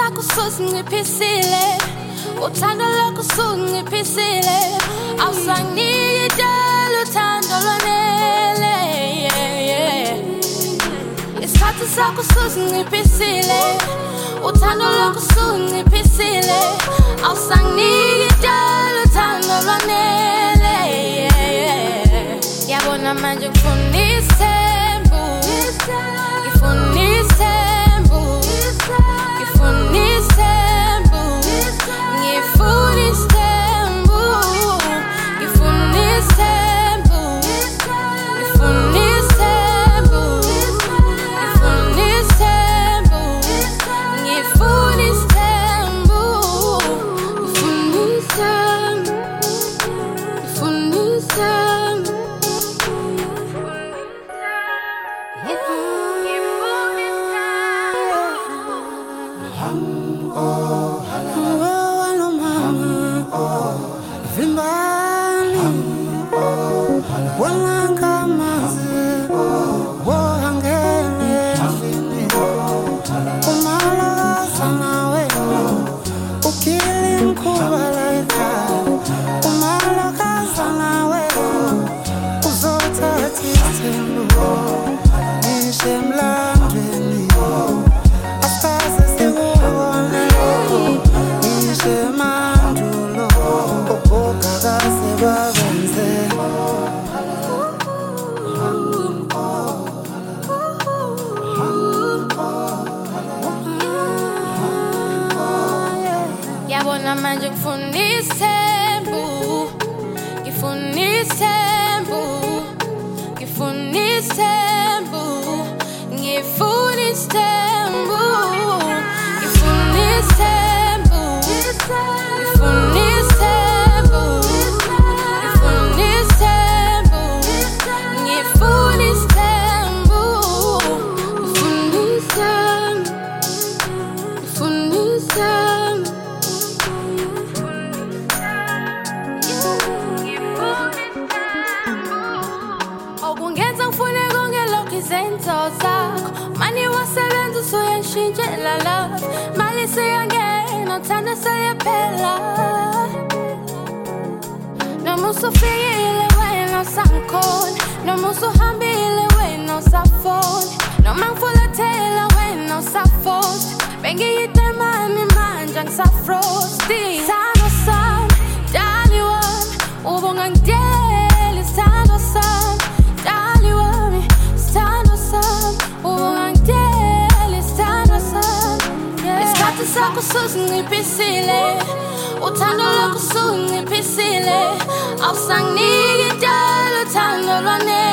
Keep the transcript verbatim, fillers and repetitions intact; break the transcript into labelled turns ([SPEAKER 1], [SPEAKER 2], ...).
[SPEAKER 1] sakho susingiphisile uthando lwakho sungiphisile awusanginiki idala uthando lwanele isikhathi sakho susingiphisile uthando lwakho sungiphisile awusanginiki idala uthando lwanele yabona manje ngifuna isithembu ngifuna isithembu ngifuna isithembu ngifuna isithembu ngifuna isithembu ngifuna isithembu ngifuna isithembu ngifuna isithembu ngifuna isithembu ngifuna isithembu yabona manje ngifuna isithembu ngifuna isithembu ngifuna isithembu ngifuna isithembu ngifuna isithembu ngifuna isithembu ngifuna isithembu ngifuna isithembu ngifuna isithembu ngifuna isithembu okungenza ngifune konke lokho izenzo zakho mani wasebenza usuyashintshela love mali siyangena uthanda seyaphela noma usufikile wena usangikhona noma usuhambile wena usafona noma ngifulathela wena usafosta bengiyitemani manje angisafrosti sithando sami dali wami ubungangideli sithando sami dali wami sithando sami ubungangideli sithando sami isikhathi sakho susingiphisile uthando lwakho sungiphisile awusanginiki idala uthando lwanele